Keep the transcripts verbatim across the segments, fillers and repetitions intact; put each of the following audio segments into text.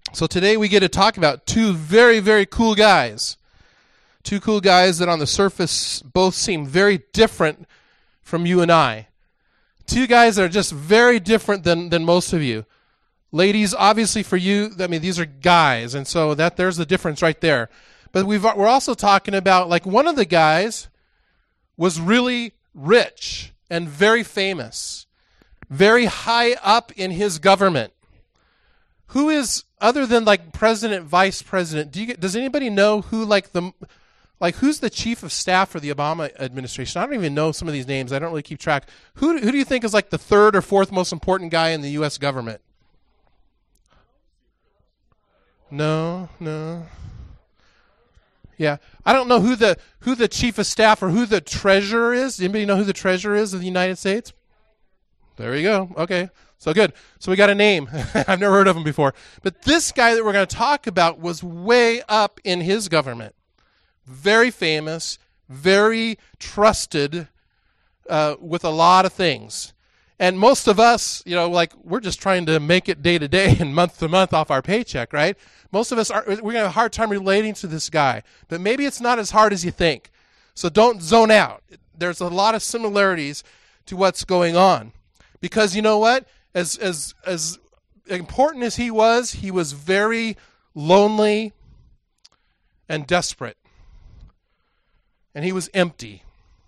So today we get to talk about two very, very cool guys. Two cool guys that on the surface both seem very different from you and I. Two guys that are just very different than, than most of you. Ladies, obviously for you, I mean, these are guys, and so that there's the difference right there. But we've, we're also talking about, like, one of the guys was really rich and very famous, very high up in his government. Who is, other than, like, president, vice president, do you get, does anybody know who, like, the, like, who's the chief of staff for the Obama administration? I don't even know some of these names. I don't really keep track. Who, who do you think is, like, the third or fourth most important guy in the U S government? No, no. Yeah, I don't know who the who the chief of staff or who the treasurer is. Anybody know who the treasurer is of the United States? There you go. Okay, so good. So we got a name. I've never heard of him before. But this guy that we're going to talk about was way up in his government. Very famous, very trusted uh, with a lot of things. And most of us, you know, like, we're just trying to make it day to day and month to month off our paycheck, right? Most of us, are, we're going to have a hard time relating to this guy. But maybe it's not as hard as you think. So don't zone out. There's a lot of similarities to what's going on. Because you know what? As, as, as important as he was, he was very lonely and desperate. And he was empty.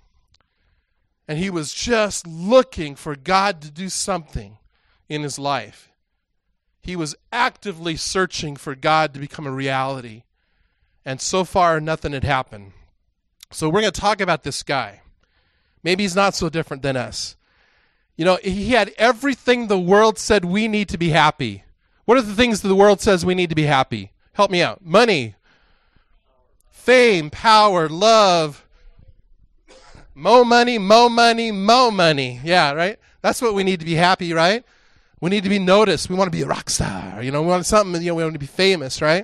And he was just looking for God to do something in his life. He was actively searching for God to become a reality. And so far, nothing had happened. So we're going to talk about this guy. Maybe he's not so different than us. You know, he had everything the world said we need to be happy. What are the things that the world says we need to be happy? Help me out. Money, fame, power, love. Mo money, mo money, mo money. Yeah, right? That's what we need to be happy, right? We need to be noticed. We want to be a rock star. You know, we want something, you know, we want to be famous, right?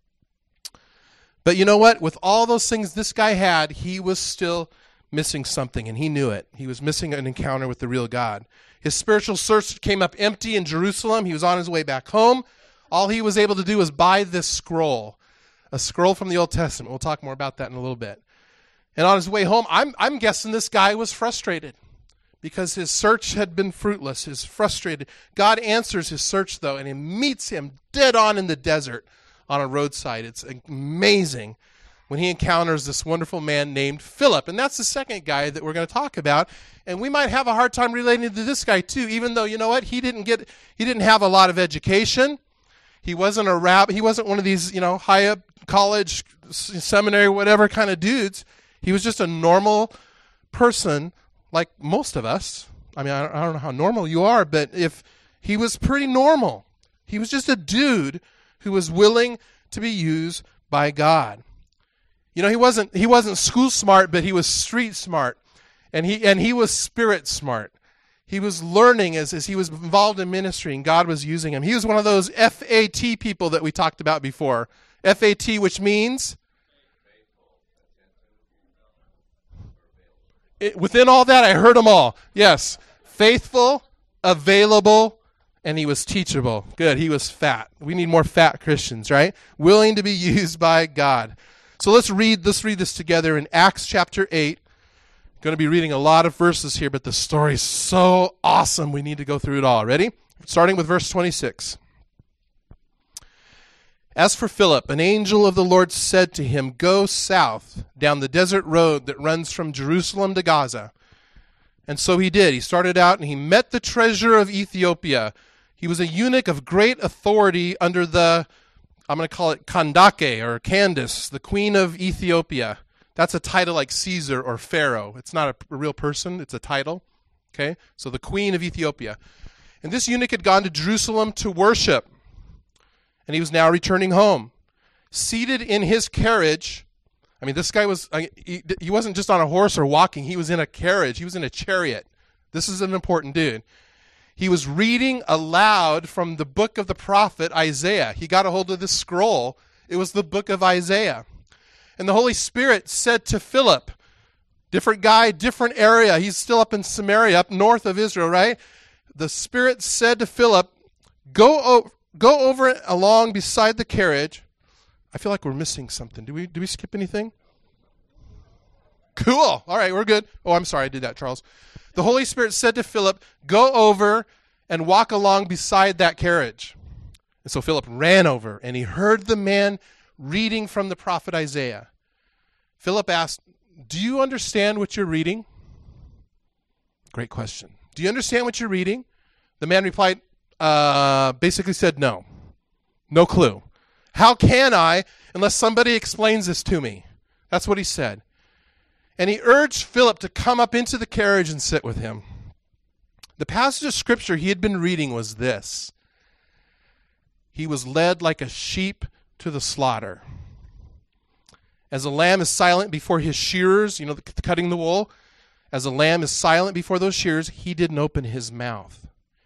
But you know what? With all those things this guy had, he was still missing something, and he knew it. He was missing an encounter with the real God. His spiritual search came up empty in Jerusalem. He was on his way back home. All he was able to do was buy this scroll, a scroll from the Old Testament. We'll talk more about that in a little bit. And on his way home, I'm I'm guessing this guy was frustrated because his search had been fruitless. He's frustrated. God answers his search, though, and he meets him dead on in the desert on a roadside. It's amazing when he encounters this wonderful man named Philip. And that's the second guy that we're going to talk about. And we might have a hard time relating to this guy, too, even though, you know what, he didn't get he didn't have a lot of education. He wasn't a rabbi. He wasn't one of these, you know, high up college, seminary, whatever kind of dudes. He was just a normal person like most of us. I mean, I don't, I don't know how normal you are, but if he was pretty normal. He was just a dude who was willing to be used by God. You know, he wasn't he wasn't school smart, but he was street smart. And he and he was spirit smart. He was learning as, as he was involved in ministry, and God was using him. He was one of those F A T people that we talked about before. F A T, which means? It, within all that, I heard them all. Yes. Faithful, available, and he was teachable. Good. He was fat. We need more fat Christians, right? Willing to be used by God. So let's read, let's read this together in Acts chapter eight. Going to be reading a lot of verses here, but the story is so awesome. We need to go through it all. Ready? Starting with verse twenty-six. As for Philip, an angel of the Lord said to him, "Go south down the desert road that runs from Jerusalem to Gaza." And so he did. He started out and he met the treasurer of Ethiopia. He was a eunuch of great authority under the, I'm going to call it Kandake or Candace, the queen of Ethiopia. That's a title like Caesar or Pharaoh. It's not a, a real person. It's a title. Okay? So the queen of Ethiopia. And this eunuch had gone to Jerusalem to worship. And he was now returning home. Seated in his carriage. I mean, this guy was, he, he wasn't just on a horse or walking. He was in a carriage. He was in a chariot. This is an important dude. He was reading aloud from the book of the prophet Isaiah. He got a hold of this scroll. It was the book of Isaiah. And the Holy Spirit said to Philip, different guy, different area. He's still up in Samaria, up north of Israel, right? The Spirit said to Philip, go over. go over along beside the carriage. I feel like we're missing something. Do we, do we skip anything? Cool. All right, we're good. Oh, I'm sorry I did that, Charles. The Holy Spirit said to Philip, go over and walk along beside that carriage. And so Philip ran over, and he heard the man reading from the prophet Isaiah. Philip asked, do you understand what you're reading? Great question. Do you understand what you're reading? The man replied, uh, basically said no. No clue. How can I unless somebody explains this to me? That's what he said. And he urged Philip to come up into the carriage and sit with him. The passage of scripture he had been reading was this. He was led like a sheep to the slaughter. As a lamb is silent before his shearers, you know, the, cutting the wool, as a lamb is silent before those shearers, he didn't open his mouth.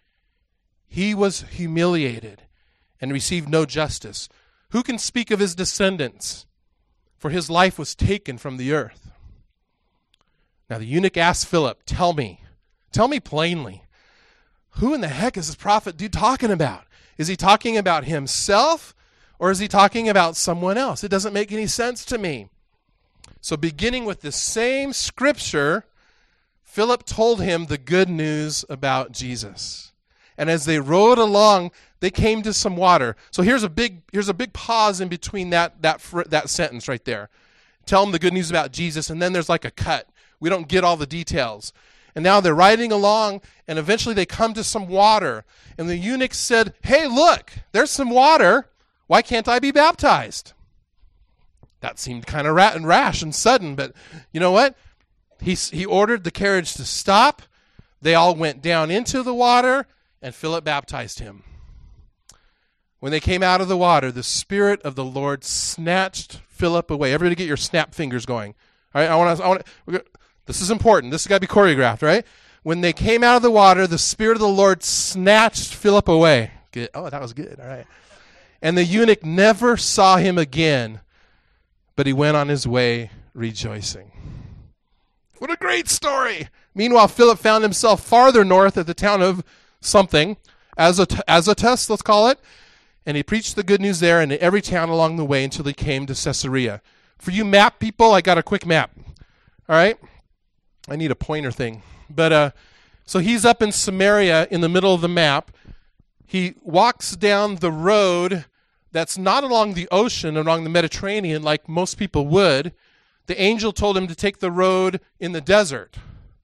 He was humiliated and received no justice. Who can speak of his descendants? For his life was taken from the earth. Now the eunuch asked Philip, tell me, tell me plainly, who in the heck is this prophet dude talking about? Is he talking about himself or is he talking about someone else? It doesn't make any sense to me. So beginning with the same scripture, Philip told him the good news about Jesus. And as they rode along, they came to some water. So here's a big here's a big pause in between that that that sentence right there. Tell them the good news about Jesus, and then there's like a cut. We don't get all the details. And now they're riding along, and eventually they come to some water. And the eunuch said, hey, look, there's some water. Why can't I be baptized? That seemed kind of rat and rash and sudden, but you know what? He, he ordered the carriage to stop. They all went down into the water, and Philip baptized him. When they came out of the water, the Spirit of the Lord snatched Philip away. Everybody get your snap fingers going. All right, I want to, I want to, this is important. This has got to be choreographed, right? When they came out of the water, the Spirit of the Lord snatched Philip away. Good. Oh, that was good. All right. And the eunuch never saw him again, but he went on his way rejoicing. What a great story. Meanwhile, Philip found himself farther north at the town of something, Azot- Azotus, let's call it, and he preached the good news there and in every town along the way until he came to Caesarea. For you map people, I got a quick map. All right? I need a pointer thing. But uh, so he's up in Samaria in the middle of the map. He walks down the road that's not along the ocean, along the Mediterranean like most people would. The angel told him to take the road in the desert.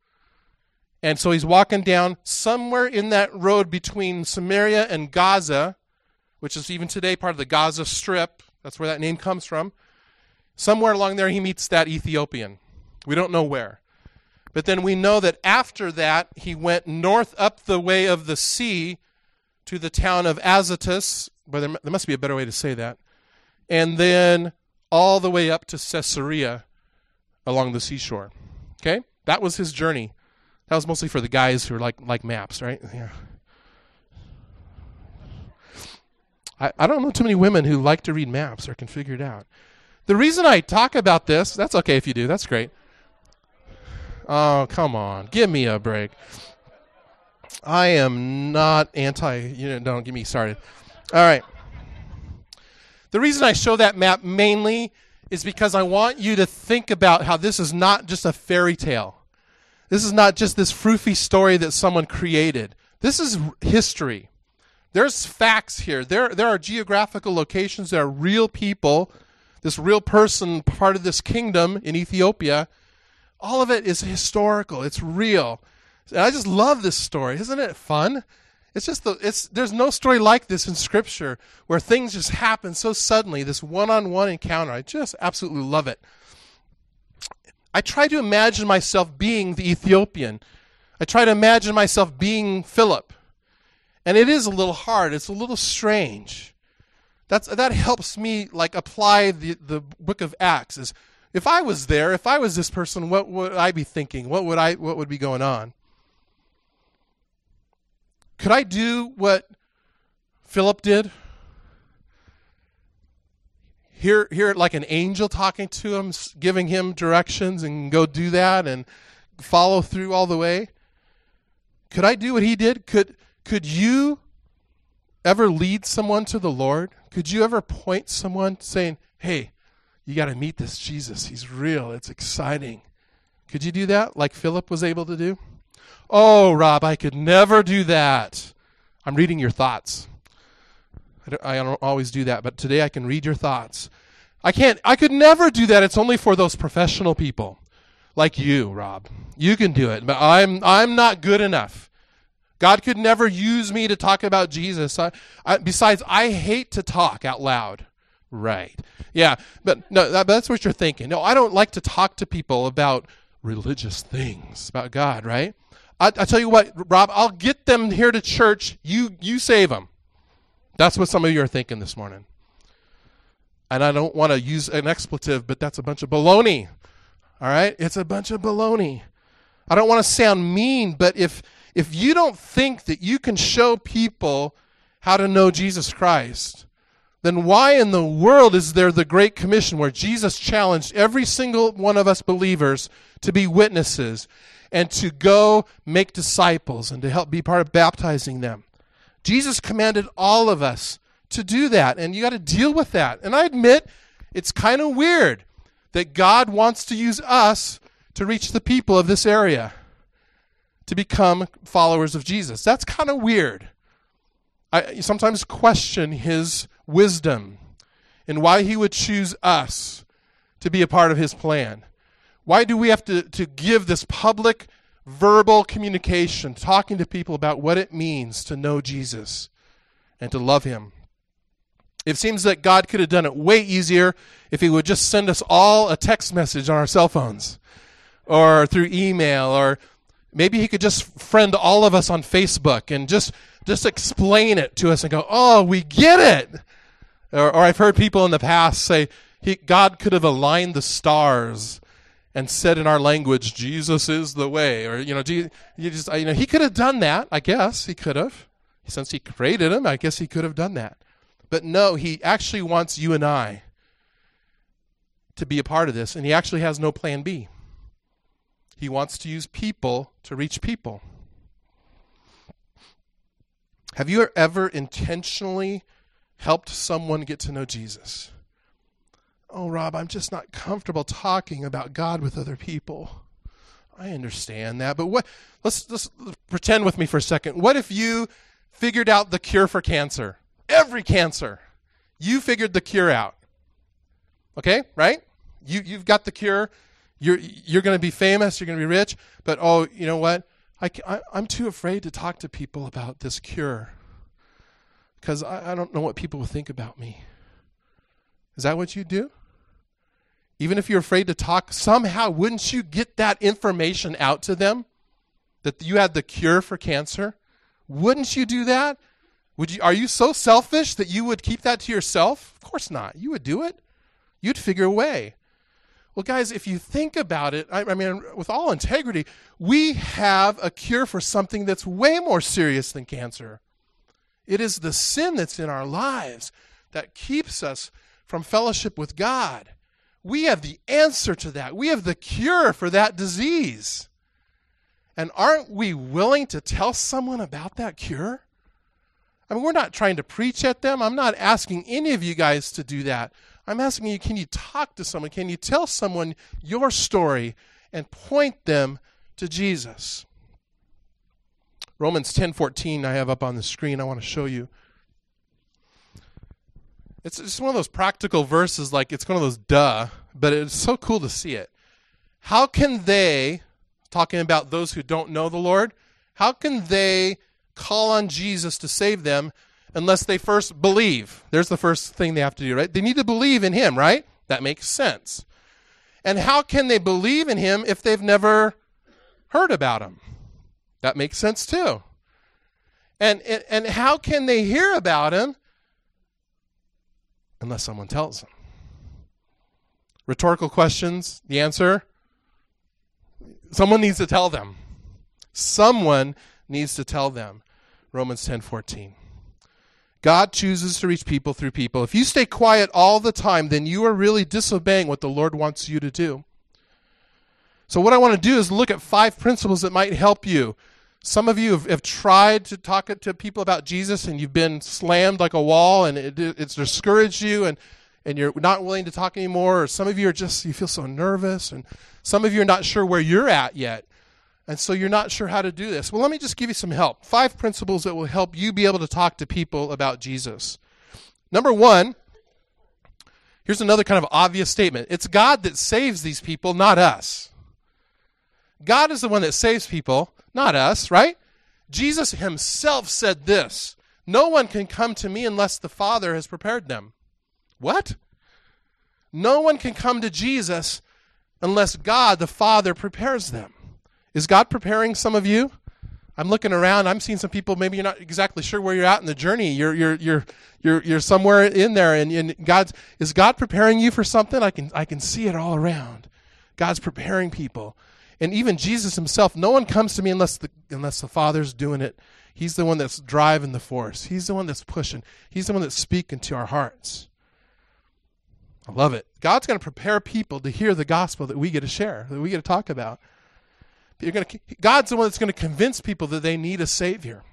And so he's walking down somewhere in that road between Samaria and Gaza, which is even today part of the Gaza Strip. That's where that name comes from. Somewhere along there he meets that Ethiopian. We don't know where. But then we know that after that he went north up the way of the sea to the town of Azotus. But there, there must be a better way to say that. And then all the way up to Caesarea along the seashore. Okay? That was his journey. That was mostly for the guys who are like like maps, right? Yeah. I, I don't know too many women who like to read maps or can figure it out. The reason I talk about this, that's okay if you do, that's great. Oh, come on. Give me a break. I am not anti, you know, don't get me started. All right. The reason I show that map mainly is because I want you to think about how this is not just a fairy tale. This is not just this froofy story that someone created. This is history. There's facts here. There, there are geographical locations. There are real people. This real person, part of this kingdom in Ethiopia. All of it is historical. It's real. And I just love this story. Isn't it fun? It's just the, it's there's no story like this in Scripture where things just happen so suddenly, this one-on-one encounter. I just absolutely love it. I try to imagine myself being the Ethiopian. I try to imagine myself being Philip. And it is a little hard. It's a little strange. That's that helps me like apply the, the book of Acts. Is if I was there, if I was this person, what would I be thinking? What would I what would be going on? Could I do what Philip did? Hear, hear like an angel talking to him, giving him directions, and go do that and follow through all the way? Could I do what he did? Could could you ever lead someone to the Lord? Could you ever point someone saying, hey, you got to meet this Jesus. He's real. It's exciting. Could you do that like Philip was able to do? Oh, Rob, I could never do that. I'm reading your thoughts. I don't, I don't always do that, but today I can read your thoughts. I can't, I could never do that. It's only for those professional people like you, Rob. You can do it, but I'm I'm not good enough. God could never use me to talk about Jesus. I, I, besides, I hate to talk out loud. Right. Yeah, but no, that, that's what you're thinking. No, I don't like to talk to people about religious things, about God, right? I, I tell you what, Rob, I'll get them here to church. You you save them. That's what some of you are thinking this morning. And I don't want to use an expletive, but that's a bunch of baloney. All right? It's a bunch of baloney. I don't want to sound mean, but if if you don't think that you can show people how to know Jesus Christ, then why in the world is there the Great Commission where Jesus challenged every single one of us believers to be witnesses and to go make disciples and to help be part of baptizing them? Jesus commanded all of us to do that, and you got to deal with that. And I admit it's kind of weird that God wants to use us to reach the people of this area to become followers of Jesus. That's kind of weird. I sometimes question his wisdom and why he would choose us to be a part of his plan. Why do we have to, to give this public verbal communication, talking to people about what it means to know Jesus and to love him? It seems that God could have done it way easier if he would just send us all a text message on our cell phones or through email, or maybe he could just friend all of us on Facebook and just just explain it to us and go, oh, we get it. Or, or I've heard people in the past say, he, God could have aligned the stars and said in our language, Jesus is the way. Or, you know, you just, you know, he could have done that, I guess. He could have. Since he created him, I guess he could have done that. But no, he actually wants you and I to be a part of this, and he actually has no plan B. He wants to use people to reach people. Have you ever intentionally helped someone get to know Jesus? Oh, Rob, I'm just not comfortable talking about God with other people. I understand that, but what? Let's, let's pretend with me for a second. What if you figured out the cure for cancer? Every cancer. You figured the cure out. Okay, right? You, you've got the cure. You're, you're going to be famous. You're going to be rich. But, oh, you know what? I, I, I'm too afraid to talk to people about this cure because I, I don't know what people will think about me. Is that what you do? Even if you're afraid to talk, somehow wouldn't you get that information out to them that you had the cure for cancer? Wouldn't you do that? Would you? Are you so selfish that you would keep that to yourself? Of course not. You would do it. You'd figure a way. Well, guys, if you think about it, I, I mean, with all integrity, we have a cure for something that's way more serious than cancer. It is the sin that's in our lives that keeps us from fellowship with God. We have the answer to that. We have the cure for that disease. And aren't we willing to tell someone about that cure? I mean, we're not trying to preach at them. I'm not asking any of you guys to do that. I'm asking you, can you talk to someone? Can you tell someone your story and point them to Jesus? Romans ten fourteen I have up on the screen. I want to show you. It's just one of those practical verses, like it's one of those duh, but it's so cool to see it. How can they, talking about those who don't know the Lord, how can they call on Jesus to save them unless they first believe? There's the first thing they have to do, right? They need to believe in him, right? That makes sense. And how can they believe in him if they've never heard about him? That makes sense too. And, and, and how can they hear about him unless someone tells them? Rhetorical questions, the answer, someone needs to tell them. Someone needs to tell them. Romans ten fourteen. God chooses to reach people through people. If you stay quiet all the time, then you are really disobeying what the Lord wants you to do. So what I want to do is look at five principles that might help you Some of you have, have tried to talk to people about Jesus, and you've been slammed like a wall, and it, it's discouraged you, and, and you're not willing to talk anymore. Or some of you are just, you feel so nervous, and some of you are not sure where you're at yet, and so you're not sure how to do this. Well, let me just give you some help. Five principles that will help you be able to talk to people about Jesus. Number one, here's another kind of obvious statement. It's God that saves these people, not us. God is the one that saves people, not us, right? Jesus himself said this, no one can come to me unless the Father has prepared them. What? No one can come to Jesus unless God, the Father, prepares them. Is God preparing some of you? I'm looking around. I'm seeing some people. Maybe you're not exactly sure where you're at in the journey. You're you're you're you're you're somewhere in there, and, and God's is God preparing you for something? I can I can see it all around. God's preparing people, and even Jesus himself. No one comes to me unless the unless the Father's doing it. He's the one that's driving the force. He's the one that's pushing. He's the one that's speaking to our hearts. I love it. God's going to prepare people to hear the gospel that we get to share, that we get to talk about. You're going to, God's the one that's going to convince people that they need a Savior.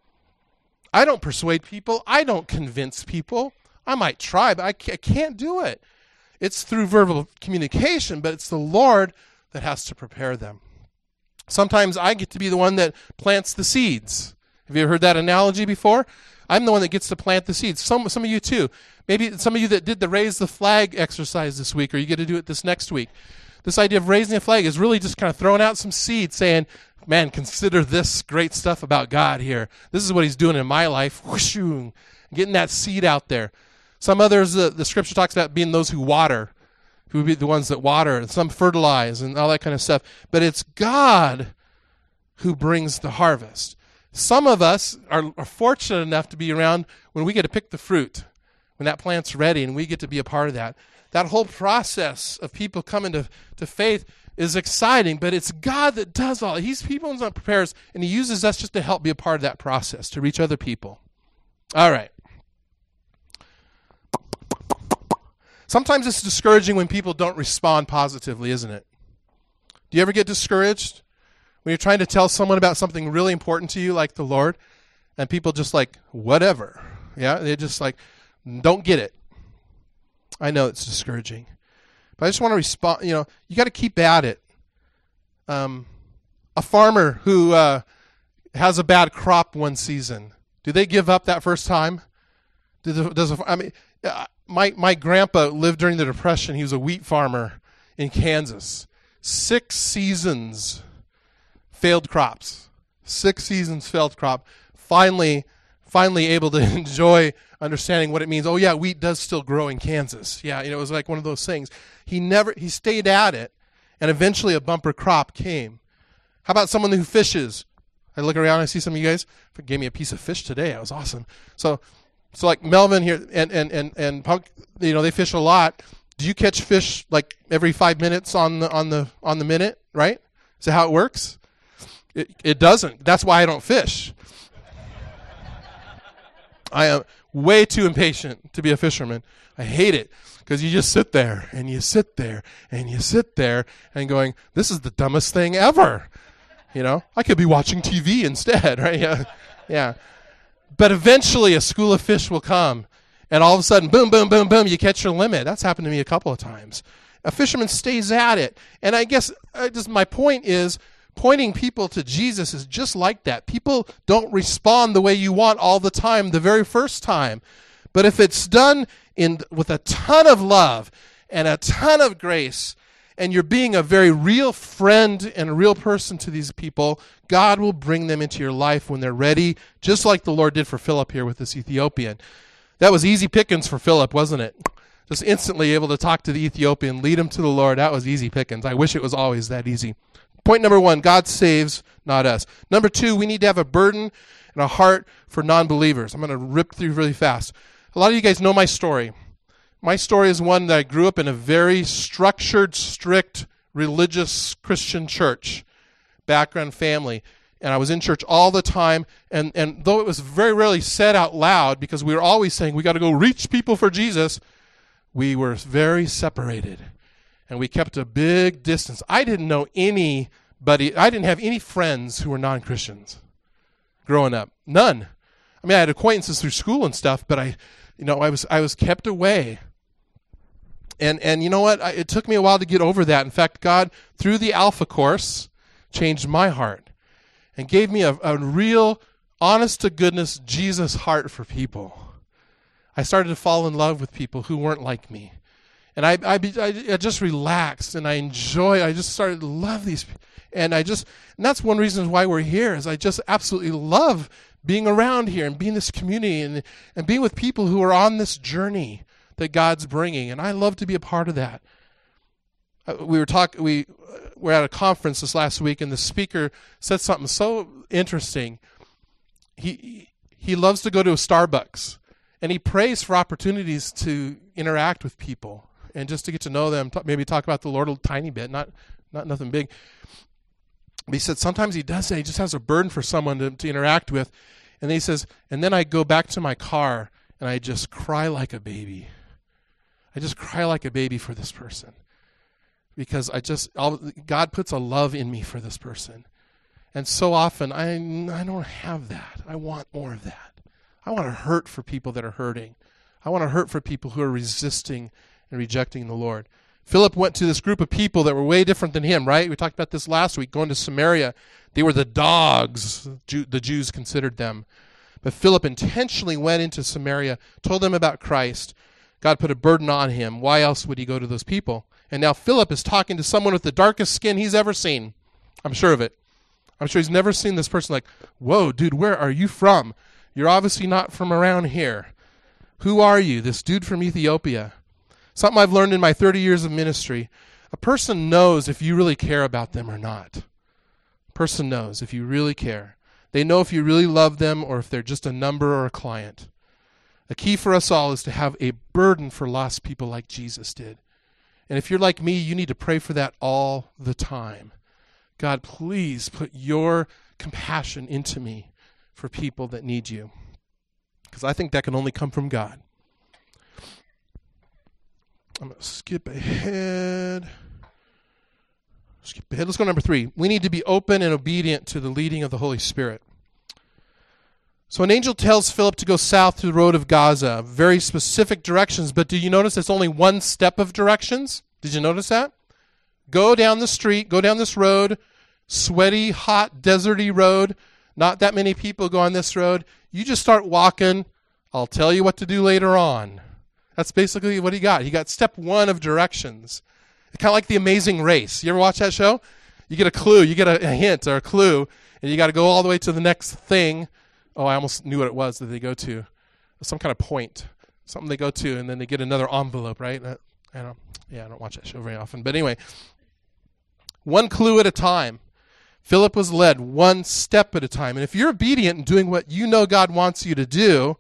I don't persuade people. I don't convince people. I might try, but I can't do it. It's through verbal communication, but it's the Lord that has to prepare them. Sometimes I get to be the one that plants the seeds. Have you ever heard that analogy before? I'm the one that gets to plant the seeds. Some, some of you too. Maybe some of you that did the raise the flag exercise this week, or you get to do it this next week. This idea of raising a flag is really just kind of throwing out some seeds, saying, man, consider this great stuff about God here. This is what he's doing in my life. Whooshoo, getting that seed out there. Some others, uh, the scripture talks about being those who water, who would be the ones that water, and some fertilize and all that kind of stuff. But it's God who brings the harvest. Some of us are, are fortunate enough to be around when we get to pick the fruit, when that plant's ready, and we get to be a part of that. That whole process of people coming to, to faith is exciting, but it's God that does all. He's people that prepares, and he uses us just to help be a part of that process, to reach other people. All right. Sometimes it's discouraging when people don't respond positively, isn't it? Do you ever get discouraged when you're trying to tell someone about something really important to you, like the Lord, and people just like, whatever. Yeah, they're just like, don't get it. I know it's discouraging, but I just want to respond. You know, you got to keep at it. Um, a farmer who uh, has a bad crop one season, do they give up that first time? Does, a, does a, I mean, uh, my my grandpa lived during the Depression. He was a wheat farmer in Kansas. Six seasons failed crops. Six seasons failed crop. Finally, finally able to enjoy understanding what it means. Oh yeah, wheat does still grow in Kansas. Yeah, you know, it was like one of those things. He never, he stayed at it, and eventually a bumper crop came. How about someone who fishes? I look around, I see some of you guys gave me a piece of fish today. That was awesome. So, so like Melvin here and and and and Punk, you know, they fish a lot. Do you catch fish like every five minutes on the on the on the minute? Right? Is that how it works? It it doesn't. That's why I don't fish. I am way too impatient to be a fisherman. I hate it because you just sit there and you sit there and you sit there and going, this is the dumbest thing ever. You know, I could be watching T V instead, right? Yeah. Yeah. But eventually a school of fish will come, and all of a sudden, boom, boom, boom, boom, you catch your limit. That's happened to me a couple of times. A fisherman stays at it. And I guess uh, just my point is, pointing people to Jesus is just like that. People don't respond the way you want all the time, the very first time. But if it's done in with a ton of love and a ton of grace, and you're being a very real friend and a real person to these people, God will bring them into your life when they're ready, just like the Lord did for Philip here with this Ethiopian. That was easy pickings for Philip, wasn't it? Just instantly able to talk to the Ethiopian, lead him to the Lord. That was easy pickings. I wish it was always that easy. Point number one, God saves, not us. Number two, we need to have a burden and a heart for non-believers. I'm going to rip through really fast. A lot of you guys know my story. My story is one that I grew up in a very structured, strict, religious Christian church, background family. And I was in church all the time. And, and though it was very rarely said out loud, because we were always saying, we got to go reach people for Jesus, we were very separated. And we kept a big distance. I didn't know any But he, I didn't have any friends who were non-Christians growing up. None. I mean, I had acquaintances through school and stuff, but I, you know, I was I was kept away. And and you know what? I, it took me a while to get over that. In fact, God, through the Alpha course, changed my heart and gave me a, a real, honest-to-goodness Jesus heart for people. I started to fall in love with people who weren't like me. And I, I, I, I just relaxed, and I enjoy, I just started to love these people. And I just, and that's one reason why we're here, is I just absolutely love being around here and being in this community and, and being with people who are on this journey that God's bringing. And I love to be a part of that. Uh, we were talking, we were at a conference this last week, and the speaker said something so interesting. He he loves to go to a Starbucks, and he prays for opportunities to interact with people and just to get to know them, t- maybe talk about the Lord a tiny bit, not not nothing big. But he said sometimes he does that. He just has a burden for someone to, to interact with. And then he says, and then I go back to my car and I just cry like a baby. I just cry like a baby for this person. Because I just, I'll, God puts a love in me for this person. And so often I, I don't have that. I want more of that. I want to hurt for people that are hurting. I want to hurt for people who are resisting and rejecting the Lord. Philip went to this group of people that were way different than him, right? We talked about this last week, going to Samaria. They were the dogs, Jew, the Jews considered them. But Philip intentionally went into Samaria, told them about Christ. God put a burden on him. Why else would he go to those people? And now Philip is talking to someone with the darkest skin he's ever seen. I'm sure of it. I'm sure he's never seen this person like, whoa, dude, where are you from? You're obviously not from around here. Who are you? This dude from Ethiopia. Something I've learned in my thirty years of ministry. A person knows if you really care about them or not. A person knows if you really care. They know if you really love them or if they're just a number or a client. The key for us all is to have a burden for lost people like Jesus did. And if you're like me, you need to pray for that all the time. God, please put your compassion into me for people that need you. Because I think that can only come from God. I'm going to skip ahead. Skip ahead. Let's go to number three. We need to be open and obedient to the leading of the Holy Spirit. So an angel tells Philip to go south to the road of Gaza, very specific directions, but do you notice it's only one step of directions? Did you notice that? Go down the street, go down this road, sweaty, hot, deserty road. Not that many people go on this road. You just start walking. I'll tell you what to do later on. That's basically what he got. He got step one of directions. It's kind of like The Amazing Race. You ever watch that show? You get a clue, you get a, a hint or a clue, and you got to go all the way to the next thing. Oh, I almost knew what it was that they go to. Some kind of point. Something they go to, and then they get another envelope, right? I don't, yeah, I don't watch that show very often. But anyway, one clue at a time. Philip was led one step at a time. And if you're obedient and doing what you know God wants you to do,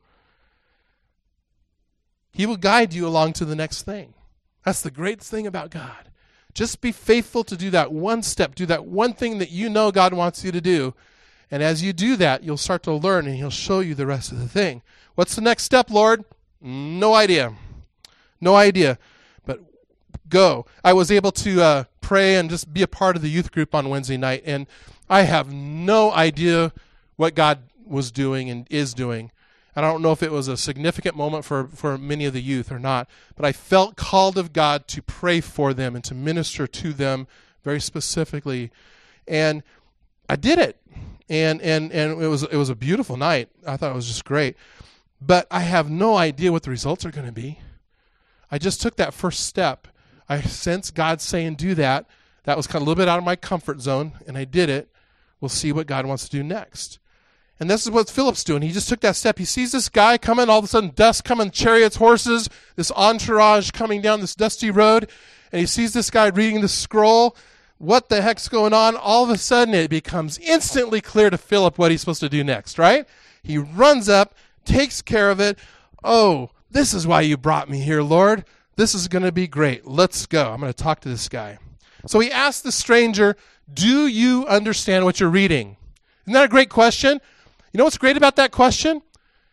he will guide you along to the next thing. That's the great thing about God. Just be faithful to do that one step, do that one thing that you know God wants you to do. And as you do that, you'll start to learn and he'll show you the rest of the thing. What's the next step, Lord? No idea. No idea. But go. I was able to uh, pray and just be a part of the youth group on Wednesday night, and I have no idea what God was doing and is doing. I don't know if it was a significant moment for, for many of the youth or not, but I felt called of God to pray for them and to minister to them very specifically. And I did it. And and and it was it was a beautiful night. I thought it was just great. But I have no idea what the results are going to be. I just took that first step. I sensed God saying do that. That was kind of a little bit out of my comfort zone, and I did it. We'll see what God wants to do next. And this is what Philip's doing. He just took that step. He sees this guy coming, all of a sudden dust coming, chariots, horses, this entourage coming down this dusty road, and he sees this guy reading the scroll. What the heck's going on? All of a sudden, it becomes instantly clear to Philip what he's supposed to do next, right? He runs up, takes care of it. Oh, this is why you brought me here, Lord. This is going to be great. Let's go. I'm going to talk to this guy. So he asked the stranger, do you understand what you're reading? Isn't that a great question? You know what's great about that question?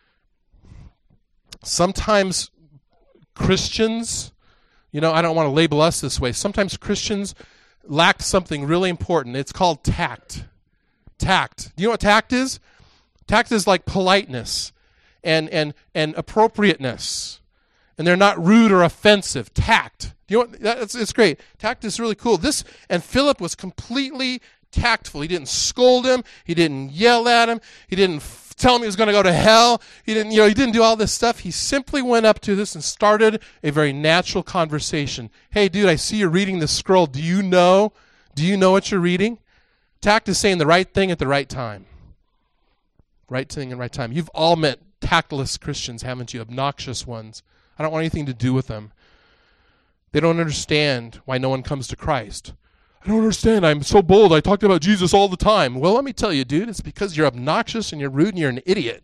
Sometimes Christians, you know, I don't want to label us this way. Sometimes Christians lacked something really important. It's called tact. Tact. Do you know what tact is? Tact is like politeness and and and appropriateness. And they're not rude or offensive. Tact. You know what? That's, it's great. Tact is really cool. This and Philip was completely tactful. He didn't scold him. He didn't yell at him. He didn't f- tell him he was going to go to hell. He didn't, you know, he didn't do all this stuff. He simply went up to this and started a very natural conversation. Hey, dude, I see you're reading this scroll. Do you know? Do you know what you're reading? Tact is saying the right thing at the right time. Right thing at the right time. You've all met tactless Christians, haven't you? Obnoxious ones. I don't want anything to do with them. They don't understand why no one comes to Christ. I don't understand. I'm so bold. I talked about Jesus all the time. Well, let me tell you, dude, it's because you're obnoxious and you're rude and you're an idiot.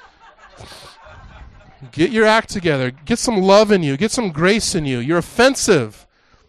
Get your act together. Get some love in you. Get some grace in you. You're offensive.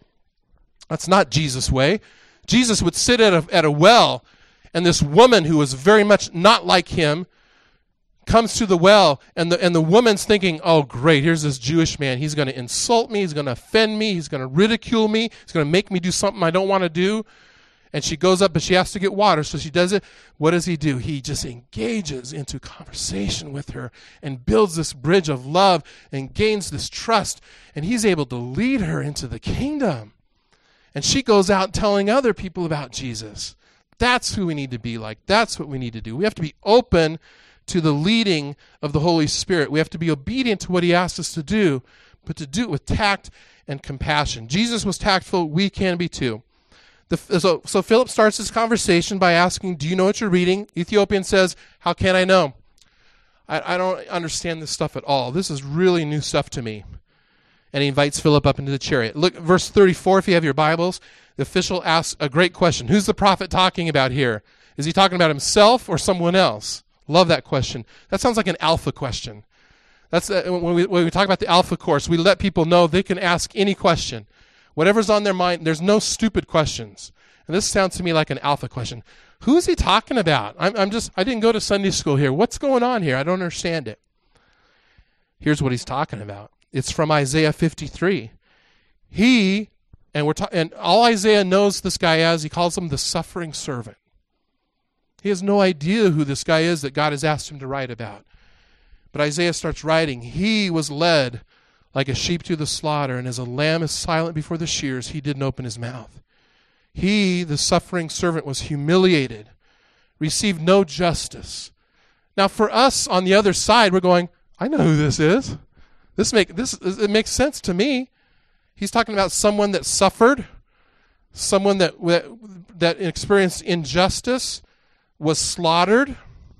That's not Jesus' way. Jesus would sit at a, at a well, and this woman who was very much not like him comes to the well, and the and the woman's thinking, oh, great, here's this Jewish man. He's going to insult me. He's going to offend me. He's going to ridicule me. He's going to make me do something I don't want to do. And she goes up, but she has to get water, so she does it. What does he do? He just engages into conversation with her and builds this bridge of love and gains this trust, and he's able to lead her into the kingdom. And she goes out telling other people about Jesus. That's who we need to be like. That's what we need to do. We have to be open to the leading of the Holy Spirit. We have to be obedient to what he asks us to do, but to do it with tact and compassion. Jesus was tactful. We can be too. The, so, so Philip starts this conversation by asking, do you know what you're reading? Ethiopian says, how can I know? I, I don't understand this stuff at all. This is really new stuff to me. And he invites Philip up into the chariot. Look, verse thirty-four, if you have your Bibles. The official asks a great question. Who's the prophet talking about here? Is he talking about himself or someone else? Love that question. That sounds like an alpha question. That's uh, when we when we talk about the alpha course, we let people know they can ask any question. Whatever's on their mind, there's no stupid questions. And this sounds to me like an alpha question. Who is he talking about? I'm, I'm just, I didn't go to Sunday school here. What's going on here? I don't understand it. Here's what he's talking about. It's from Isaiah fifty-three. He, and we're ta- and all Isaiah knows this guy as, he calls him the suffering servant. He has no idea who this guy is that God has asked him to write about. But Isaiah starts writing, he was led like a sheep to the slaughter, and as a lamb is silent before the shears, he didn't open his mouth. He, the suffering servant, was humiliated, received no justice. Now for us on the other side, we're going, I know who this is. This make this it makes sense to me. He's talking about someone that suffered, someone that that experienced injustice, was slaughtered,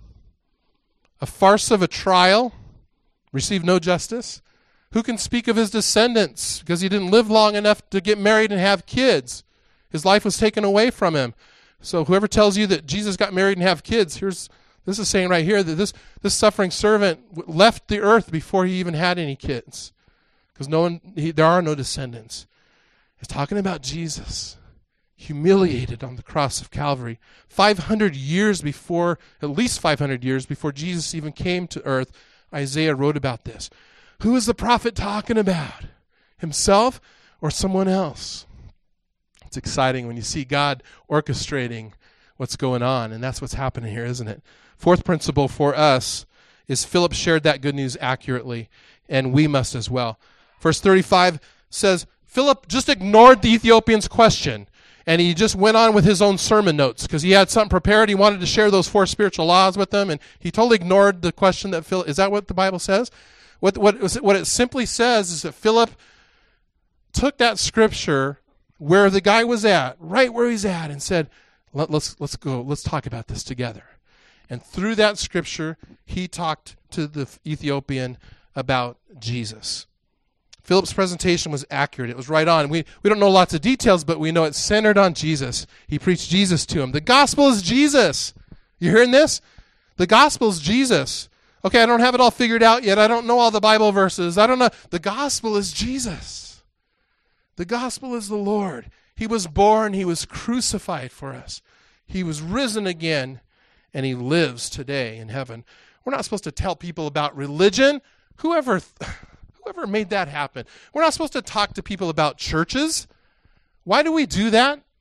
a farce of a trial, received no justice. Who can speak of his descendants? Because he didn't live long enough to get married and have kids. His life was taken away from him. So whoever tells you that Jesus got married and have kids, here's this is saying right here that this, this suffering servant left the earth before he even had any kids. Because no one, he, there are no descendants. It's talking about Jesus, humiliated on the cross of Calvary. five hundred years before, at least five hundred years before Jesus even came to earth, Isaiah wrote about this. Who is the prophet talking about? Himself or someone else? It's exciting when you see God orchestrating what's going on, and that's what's happening here, isn't it? Fourth principle for us is Philip shared that good news accurately, and we must as well. Verse thirty-five says, Philip just ignored the Ethiopian's question, and he just went on with his own sermon notes because he had something prepared. He wanted to share those four spiritual laws with them, and he totally ignored the question that Philip, is that what the Bible says? What, what, what it simply says is that Philip took that scripture where the guy was at, right where he's at, and said, Let, let's, let's go, let's talk about this together. And through that scripture, he talked to the Ethiopian about Jesus. Philip's presentation was accurate. It was right on. We, we don't know lots of details, but we know it's centered on Jesus. He preached Jesus to him. The gospel is Jesus. You hearing this? The gospel is Jesus. Okay, I don't have it all figured out yet. I don't know all the Bible verses. I don't know. The gospel is Jesus. The gospel is the Lord. He was born. He was crucified for us. He was risen again, and he lives today in heaven. We're not supposed to tell people about religion. Whoever, whoever made that happen? We're not supposed to talk to people about churches. Why do we do that?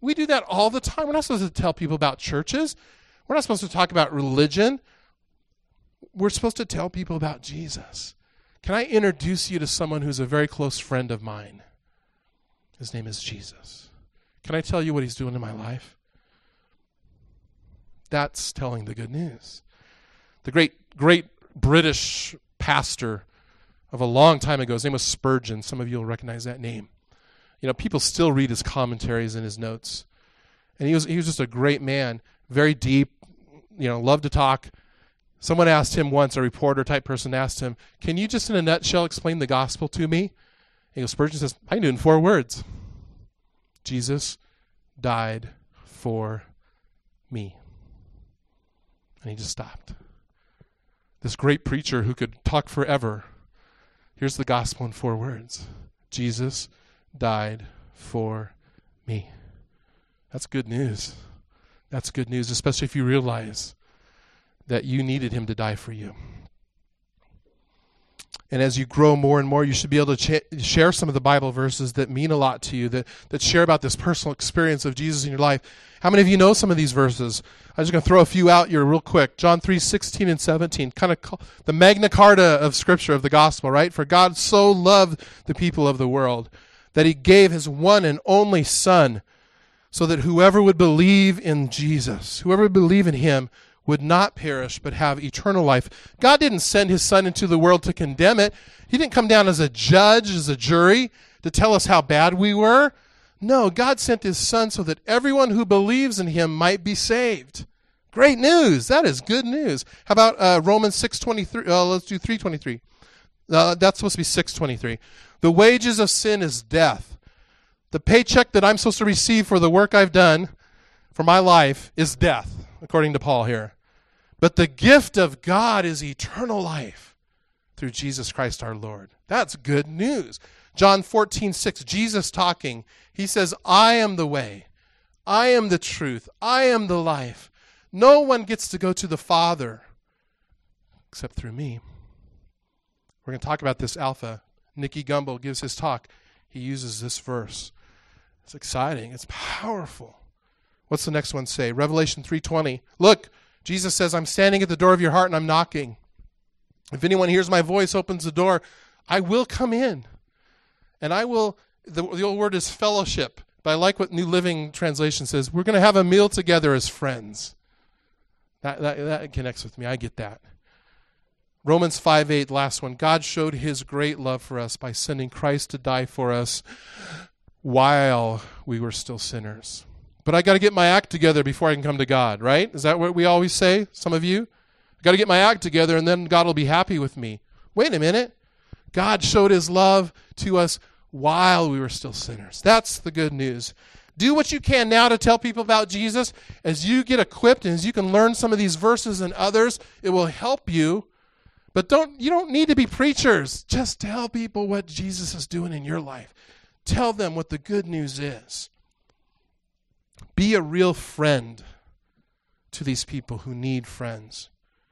We do that all the time. We're not supposed to tell people about churches. We're not supposed to talk about religion. We're supposed to tell people about Jesus. Can I introduce you to someone who's a very close friend of mine? His name is Jesus. Can I tell you what he's doing in my life? That's telling the good news. The great, great British pastor of a long time ago, his name was Spurgeon. Some of you will recognize that name. You know, people still read his commentaries and his notes. And he was he was just a great man, very deep, you know, loved to talk. Someone asked him once, a reporter type person asked him, can you just in a nutshell explain the gospel to me? And he goes, Spurgeon says, I can do it in four words. Jesus died for me. And he just stopped. This great preacher who could talk forever. Here's the gospel in four words. Jesus died for me. That's good news. That's good news, especially if you realize that you needed him to die for you. And as you grow more and more, you should be able to ch- share some of the Bible verses that mean a lot to you, that, that share about this personal experience of Jesus in your life. How many of you know some of these verses? I'm just going to throw a few out here real quick. John three sixteen and seventeen, kind of call, the Magna Carta of Scripture, of the gospel, right? For God so loved the people of the world that he gave his one and only Son, so that whoever would believe in Jesus, whoever would believe in him, would not perish but have eternal life. God didn't send his Son into the world to condemn it. He didn't come down as a judge, as a jury, to tell us how bad we were. No, God sent his Son so that everyone who believes in him might be saved. Great news. That is good news. How about uh, Romans six twenty-three? Uh, let's do three twenty-three. Uh, that's supposed to be six twenty-three. The wages of sin is death. The paycheck that I'm supposed to receive for the work I've done for my life is death, according to Paul here. But the gift of God is eternal life through Jesus Christ our Lord. That's good news. John fourteen six, Jesus talking. He says, I am the way. I am the truth. I am the life. No one gets to go to the Father except through me. We're going to talk about this Alpha. Nicky Gumbel gives his talk. He uses this verse. It's exciting. It's powerful. What's the next one say? Revelation three twenty. Look, Jesus says, I'm standing at the door of your heart and I'm knocking. If anyone hears my voice, opens the door, I will come in. And I will, the, the old word is fellowship. But I like what New Living Translation says. We're going to have a meal together as friends. That, that, that connects with me. I get that. Romans five eight, last one. God showed his great love for us by sending Christ to die for us while we were still sinners. But I got to get my act together before I can come to God, right? Is that what we always say, some of you? I got to get my act together and then God will be happy with me. Wait a minute. God showed his love to us while we were still sinners. That's the good news. Do what you can now to tell people about Jesus. As you get equipped and as you can learn some of these verses and others, it will help you. But don't you don't need to be preachers. Just tell people what Jesus is doing in your life. Tell them what the good news is. Be a real friend to these people who need friends.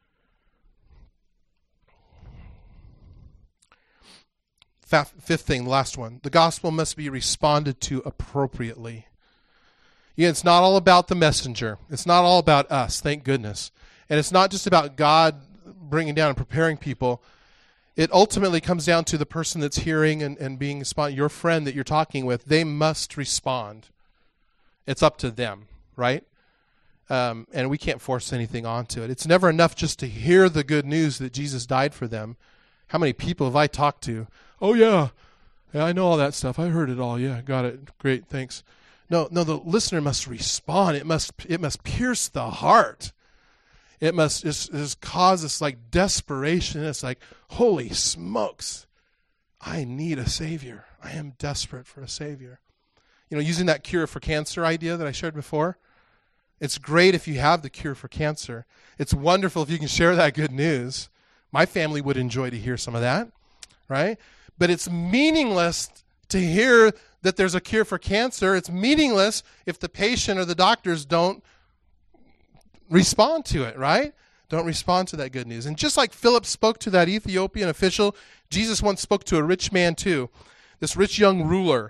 Fifth thing, last one. The gospel must be responded to appropriately. Yeah, it's not all about the messenger. It's not all about us, thank goodness. And it's not just about God bringing down and preparing people. It ultimately comes down to the person that's hearing and, and being responded. Your friend that you're talking with, they must respond. It's up to them, right? Um, and we can't force anything onto it. It's never enough just to hear the good news that Jesus died for them. How many people have I talked to? Oh, yeah. Yeah, I know all that stuff. I heard it all. Yeah, got it. Great, thanks. No, no, the listener must respond. It must it must pierce the heart. It must just, just cause this like desperation. It's like, holy smokes, I need a Savior. I am desperate for a Savior. You know, using that cure for cancer idea that I shared before, it's great if you have the cure for cancer. It's wonderful if you can share that good news. My family would enjoy to hear some of that, right? But it's meaningless to hear that there's a cure for cancer. It's meaningless if the patient or the doctors don't respond to it, right? Don't respond to that good news. And just like Philip spoke to that Ethiopian official, Jesus once spoke to a rich man too, this rich young ruler.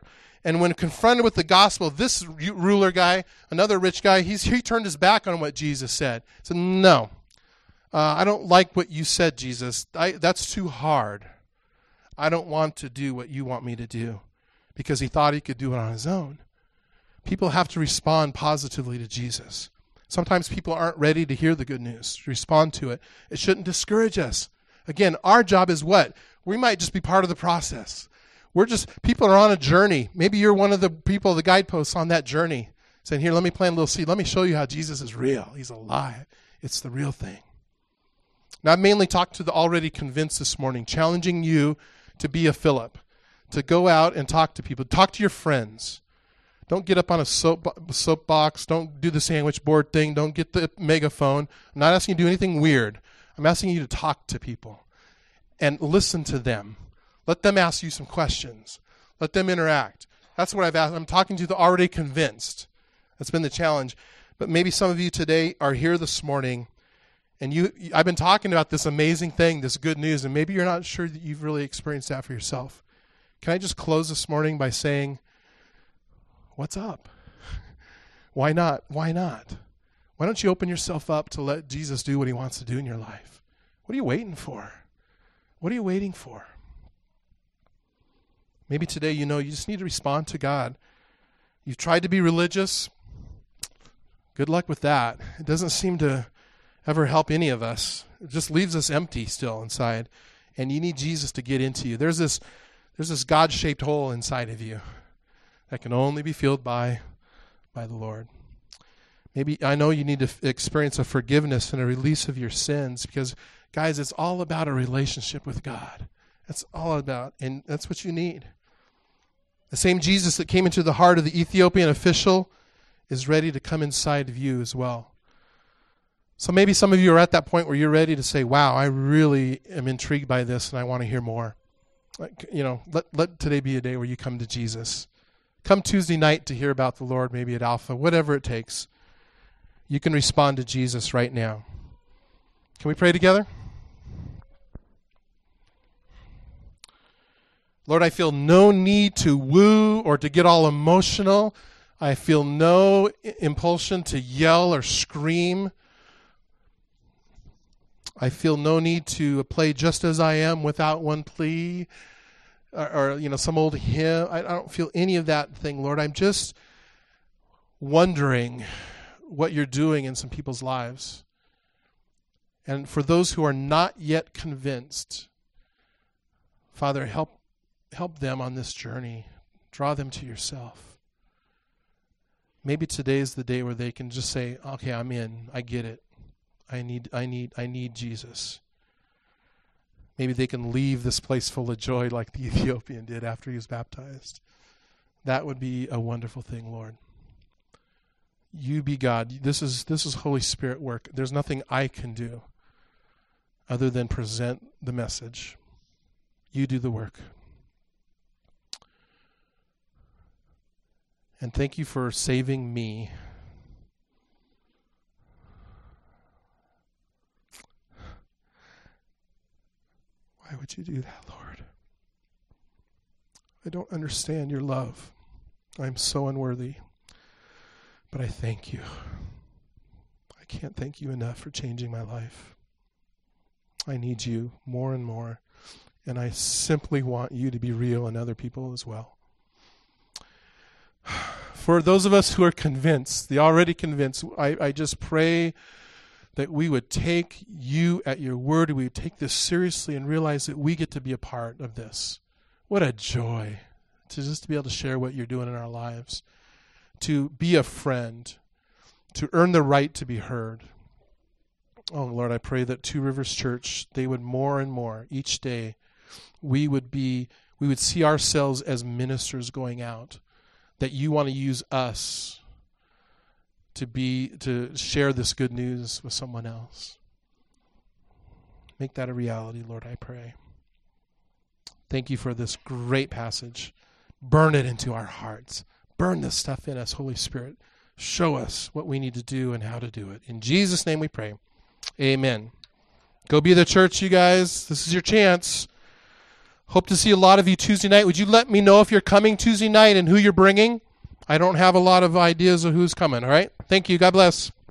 And when confronted with the gospel, this ruler guy, another rich guy, he's, he turned his back on what Jesus said. He said, no, uh, I don't like what you said, Jesus. I, that's too hard. I don't want to do what you want me to do, because he thought he could do it on his own. People have to respond positively to Jesus. Sometimes people aren't ready to hear the good news, respond to it. It shouldn't discourage us. Again, our job is what? We might just be part of the process. We're just, people are on a journey. Maybe you're one of the people, the guideposts on that journey, saying, here, let me plant a little seed. Let me show you how Jesus is real. He's alive. It's the real thing. Now, I mainly talked to the already convinced this morning, challenging you to be a Philip, to go out and talk to people. Talk to your friends. Don't get up on a soap soapbox. Don't do the sandwich board thing. Don't get the megaphone. I'm not asking you to do anything weird. I'm asking you to talk to people and listen to them. Let them ask you some questions. Let them interact. That's what I've asked. I'm talking to the already convinced. That's been the challenge. But maybe some of you today are here this morning, and you I've been talking about this amazing thing, this good news, and maybe you're not sure that you've really experienced that for yourself. Can I just close this morning by saying, what's up? Why not? Why not? Why don't you open yourself up to let Jesus do what he wants to do in your life? What are you waiting for? What are you waiting for? Maybe today you know you just need to respond to God. You've tried to be religious. Good luck with that. It doesn't seem to ever help any of us. It just leaves us empty still inside. And you need Jesus to get into you. There's this, there's this God-shaped hole inside of you that can only be filled by, by the Lord. Maybe I know you need to f- experience a forgiveness and a release of your sins, because, guys, it's all about a relationship with God. That's all about, and that's what you need. The same Jesus that came into the heart of the Ethiopian official is ready to come inside of you as well. So maybe some of you are at that point where you're ready to say, wow, I really am intrigued by this and I want to hear more. Like, you know, let, let today be a day where you come to Jesus. Come Tuesday night to hear about the Lord, maybe at Alpha, whatever it takes. You can respond to Jesus right now. Can we pray together? Lord, I feel no need to woo or to get all emotional. I feel no impulsion to yell or scream. I feel no need to play Just As I Am without one plea, or, or you know, some old hymn. I, I don't feel any of that thing, Lord. I'm just wondering what you're doing in some people's lives. And for those who are not yet convinced, Father, help help them on this journey. Draw them to yourself. Maybe today is the day where they can just say, okay, I'm in. I get it. I need, I need, I need Jesus. Maybe they can leave this place full of joy like the Ethiopian did after he was baptized. That would be a wonderful thing, Lord. You be God. This is this is Holy Spirit work. There's nothing I can do other than present the message. You do the work. And thank you for saving me. Why would you do that, Lord? I don't understand your love. I'm so unworthy. But I thank you. I can't thank you enough for changing my life. I need you more and more. And I simply want you to be real in other people as well. For those of us who are convinced, the already convinced, I, I just pray that we would take you at your word, we would take this seriously and realize that we get to be a part of this. What a joy to just to be able to share what you're doing in our lives, to be a friend, to earn the right to be heard. Oh, Lord, I pray that Two Rivers Church, they would more and more each day, we would be, we would see ourselves as ministers going out, that you want to use us to be, to share this good news with someone else. Make that a reality, Lord, I pray. Thank you for this great passage. Burn it into our hearts. Burn this stuff in us, Holy Spirit. Show us what we need to do and how to do it. In Jesus' name we pray. Amen. Go be the church, you guys. This is your chance. Hope to see a lot of you Tuesday night. Would you let me know if you're coming Tuesday night and who you're bringing? I don't have a lot of ideas of who's coming, all right? Thank you. God bless.